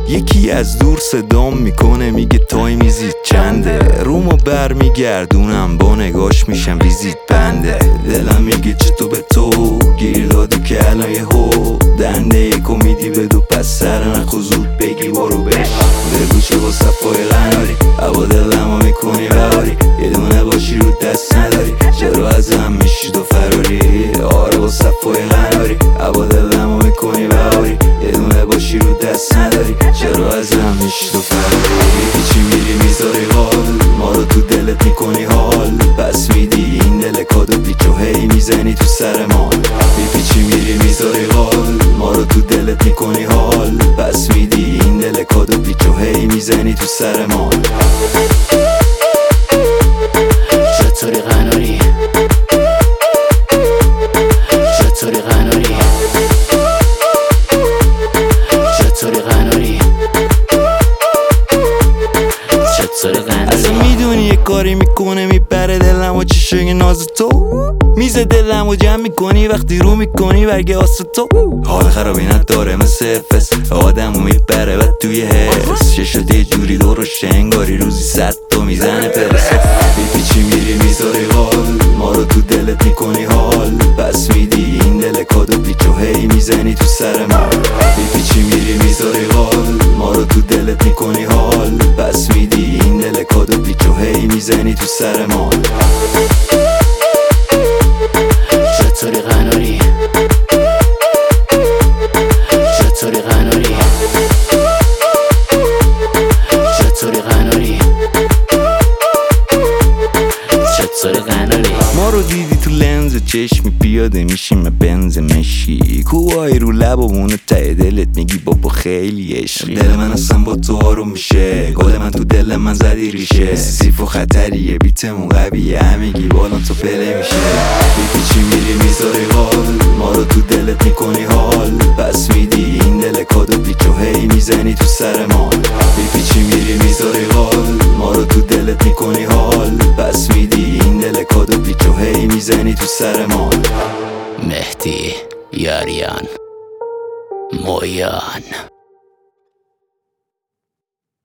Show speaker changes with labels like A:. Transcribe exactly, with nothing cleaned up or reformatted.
A: یکی از دور صدام میکنه میگه تایم ویزیت چنده، رومو بر میگردونم با نگاش میشم ویزیت بنده. دلم میگه چطور به تو گیر دادی که الان یه هو دنده یک امیدی بدو پس سر نخو زود بگی برو بش. بگو چه با صفای غناری هوا دلمو میکنی بهاری، یه دونه باشی رو دست نداری چرا ازم میشی تو فراری. آره با صفای غناری هوا دلمو میکنی بهاری، یه دونه باشی رو دست نداری چرا ازم میشی تو فراری. چی میری میذاری حال ما رو تو دلت میکنی حال، پس میدی این دل کادو پیچو هی میزنی تو سر ما. چی میری میذاری حال ما رو تو دلت میکنی حال، پس میدی این دل کادو پیچو هی میزنی تو سر ما.
B: چطوری قناری چطوری قناری چطوری قناری چطوری قناری.
A: اصلا میدونی یه کاری میکنه میپره دلم و چشای ناز تو، میزه دلم و جمع میکنی وقتی رو میکنی برگه آسه تو. حال خرابی نداره مثل فس آدمو میپره و توی حس ششات یه جوری درست انگاری روزی صد تو میزنه پرس. بیپی چی میری میذاری حال ما رو تو دلت میکنی حال، پس میدی این دل کادو پیچو هی میزنی تو سر ما. بیپی چی میری میذاری حال ما رو تو دلت میکنی حال، پس میدی این دل کادو پیچو هی میزنی تو سر ما.
B: چطوری قناری چطوری قناری چطوری قناری چطوری قناری.
A: ما رو دیدی تو لنز چشمی پیاده میشیم بنز مشی، کوهای رو لبمون ته دلت میگی بابا خیلی عشقی. دل من اصلا با تو آروم میشه، گل من تو دل من زدی ریشه، سیف و خطریه بیتمون قویه همگی بالان تو پله میشه. بیپی چی میری میذاری حال ما رو تو دلت میکنی حال، پس میدی این دل کادو پیچو هی میزنی تو سر ما. بیپی چی میری میذاری حال ما رو تو دلت میکنی حال، پس میدی این دل کادو پیچو هی میزنی تو سر ما.
B: مهدی یاریان مویان.